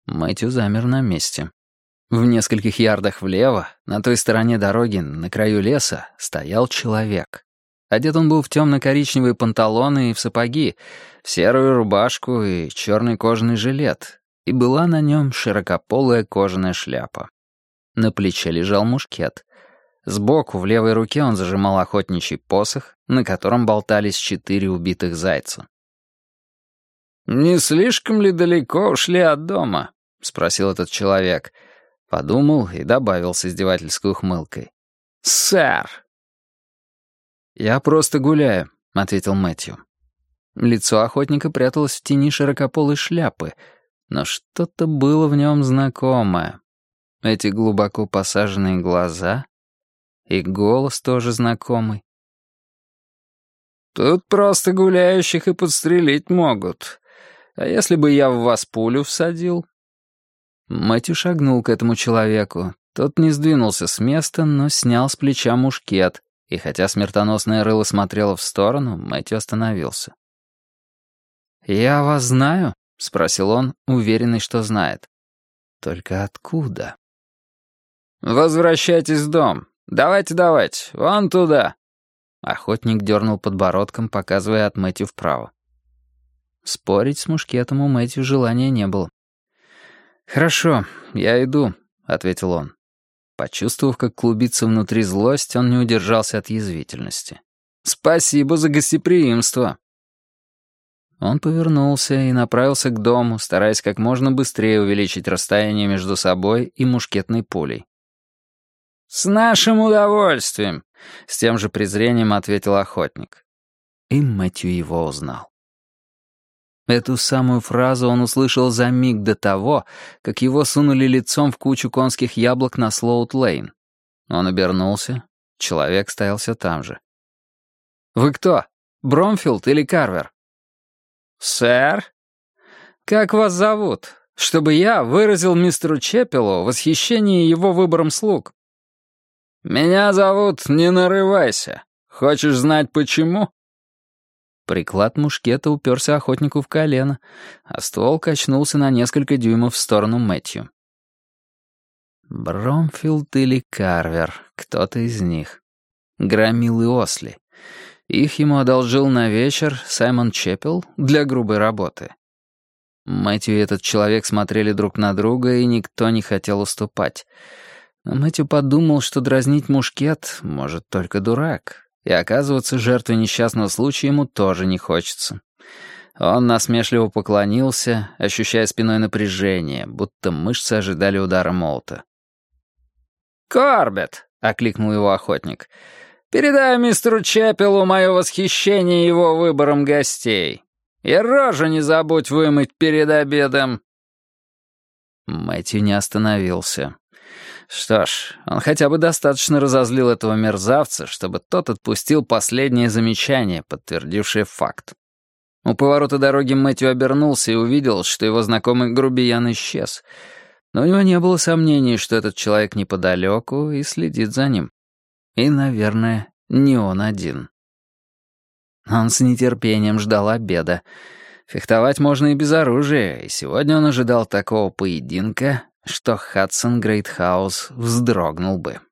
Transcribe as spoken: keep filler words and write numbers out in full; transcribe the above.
Мэтью замер на месте. В нескольких ярдах влево, на той стороне дороги, на краю леса, стоял человек. Одет он был в темно-коричневые панталоны и в сапоги, в серую рубашку и черный кожаный жилет, и была на нем широкополая кожаная шляпа. На плече лежал мушкет. Сбоку в левой руке он зажимал охотничий посох, на котором болтались четыре убитых зайца. «Не слишком ли далеко ушли от дома?» — спросил этот человек. Подумал и добавил с издевательской ухмылкой. «Сэр!» «Я просто гуляю», — ответил Мэтью. Лицо охотника пряталось в тени широкополой шляпы, но что-то было в нем знакомое. Эти глубоко посаженные глаза и голос тоже знакомый. «Тут просто гуляющих и подстрелить могут. А если бы я в вас пулю всадил?» Мэтью шагнул к этому человеку. Тот не сдвинулся с места, но снял с плеча мушкет, и хотя смертоносное рыло смотрело в сторону, Мэтью остановился. «Я вас знаю?» — спросил он, уверенный, что знает. «Только откуда?» «Возвращайтесь в дом. Давайте, давайте, вон туда». Охотник дернул подбородком, показывая от Мэтью вправо. Спорить с мушкетом у Мэтью желания не было. «Хорошо, я иду», — ответил он. Почувствовав, как клубится внутри злость, он не удержался от язвительности. «Спасибо за гостеприимство». Он повернулся и направился к дому, стараясь как можно быстрее увеличить расстояние между собой и мушкетной пулей. «С нашим удовольствием», — с тем же презрением ответил охотник. И Мэтью его узнал. Эту самую фразу он услышал за миг до того, как его сунули лицом в кучу конских яблок на Слоут-Лейн. Он обернулся. Человек стоял все там же. «Вы кто? Бромфилд или Карвер?» «Сэр? Как вас зовут? Чтобы я выразил мистеру Чеппелу восхищение его выбором слуг». «Меня зовут Не Нарывайся. Хочешь знать, почему?» Приклад мушкета уперся охотнику в колено, а ствол качнулся на несколько дюймов в сторону Мэтью. Бромфилд или Карвер, кто-то из них. Громил и Осли. Их ему одолжил на вечер Саймон Чеппел для грубой работы. Мэтью и этот человек смотрели друг на друга, и никто не хотел уступать. Но Мэтью подумал, что дразнить мушкет может только дурак. И оказываться жертвой несчастного случая ему тоже не хочется. Он насмешливо поклонился, ощущая спиной напряжение, будто мышцы ожидали удара молота. «Корбетт!» — окликнул его охотник. «Передай мистеру Чеппелу мое восхищение его выбором гостей. И рожу не забудь вымыть перед обедом». Мэтью не остановился. Что ж, он хотя бы достаточно разозлил этого мерзавца, чтобы тот отпустил последнее замечание, подтвердившее факт. У поворота дороги Мэтью обернулся и увидел, что его знакомый грубиян исчез. Но у него не было сомнений, что этот человек неподалеку и следит за ним. И, наверное, не он один. Он с нетерпением ждал обеда. Фехтовать можно и без оружия, и сегодня он ожидал такого поединка, что Хадсон Грейтхаус вздрогнул бы.